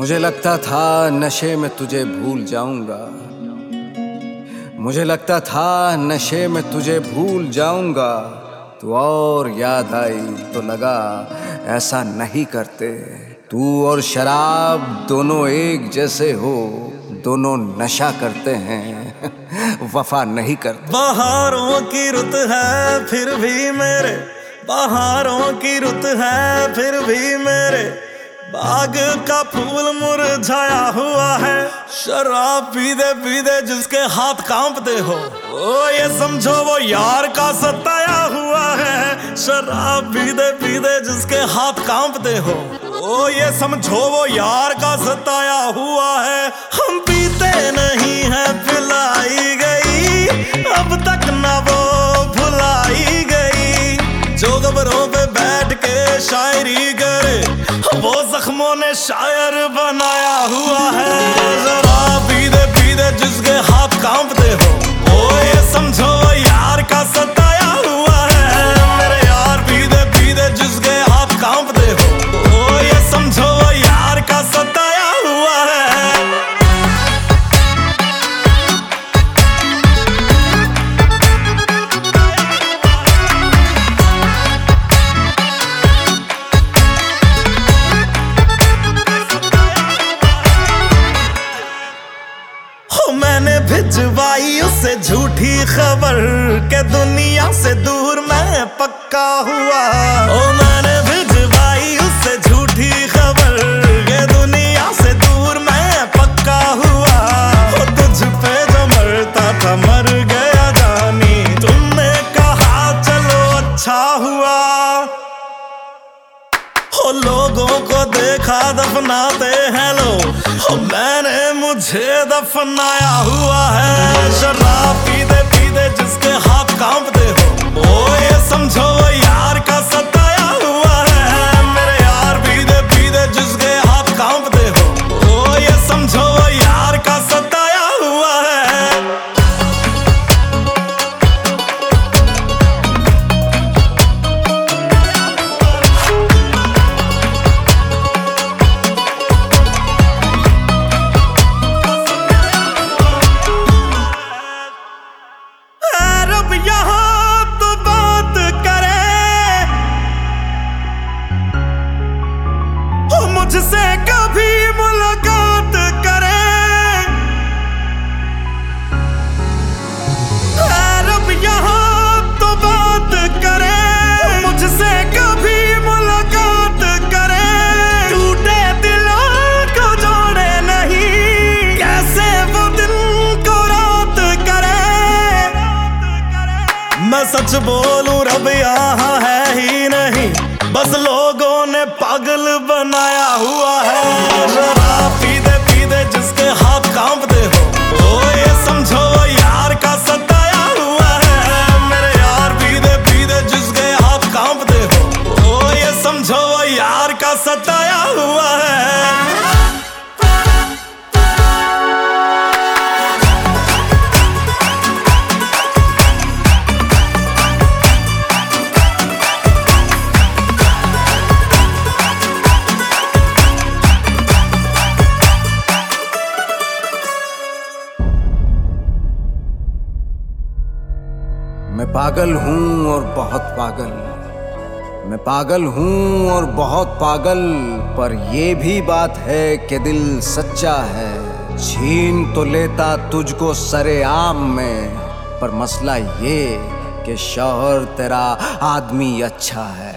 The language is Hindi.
मुझे लगता था नशे में तुझे भूल जाऊंगा, मुझे लगता था नशे में तुझे भूल जाऊंगा। तू और याद आई तो लगा ऐसा नहीं करते। तू और शराब दोनों एक जैसे हो, दोनों नशा करते हैं वफा नहीं करते। बहारों की रुत है फिर भी मेरे, बहारों की रुत है फिर भी मेरे बाग का फूल मुरझाया हुआ है। शराब पीते पीते जिसके हाथ कांपते हो, ओ ये समझो वो यार का सताया हुआ है। शराब पीते पीते जिसके हाथ कांपते हो, ओ ये समझो वो यार का सताया हुआ है। हम पीते नहीं है पिलाई गई, अब तक ना वो भुलाई गई। जो कब्रों पे बैठ के शायरी करे, वो जख्मों ने शायर बनाया हुआ है। शराब पीते पीते जिसके हाथ कांपते हो, ओ ये समझो यार का सताया हुआ है। मेरे यार पीते पीते जिसके हाथ कांपते हो, ओ ये समझो यार का सताया हुआ है। मैंने भिजवाई उससे झूठी खबर के दुनिया से दूर मैं पक्का हुआ। ओ मैंने भिजवाई उससे झूठी खबर के दुनिया से दूर मैं पक्का हुआ। ओ तुझ पे जो मरता था मर गया जानी, तुमने कहा चलो अच्छा हुआ। ओ लोगों को देखा दफनाते हैं लोग, मैंने मुझे दफनाया हुआ है। शराब पीते पीते जिसके हाथ कांपते हो, ओ ये समझो यार का सताया हुआ है। मेरे यार पीते पीते जिसके हाथ कांपते हो, ओ ये समझो यार का सताया हुआ है। मुझसे कभी मुलाकात करे, रब यहाँ तो बात करे। मुझसे कभी मुलाकात करे, टूटे दिलों को जोड़े नहीं, कैसे वो दिन को रात करे। मैं सच बोलूं रब यहाँ है ही नहीं, बस लोगों ने पागल बनाया हुआ है। शराब पीते पीते जिसके हाथ कांपते हो, ओ ये समझो यार का सताया हुआ है। मेरे यार पीते पीते जिसके हाथ कांपते हो, ओ ये समझो यार का सताया हुआ है। मैं पागल हूँ और बहुत पागल, मैं पागल हूँ और बहुत पागल, पर ये भी बात है कि दिल सच्चा है। छीन तो लेता तुझको सरेआम में, पर मसला ये कि शौहर तेरा आदमी अच्छा है।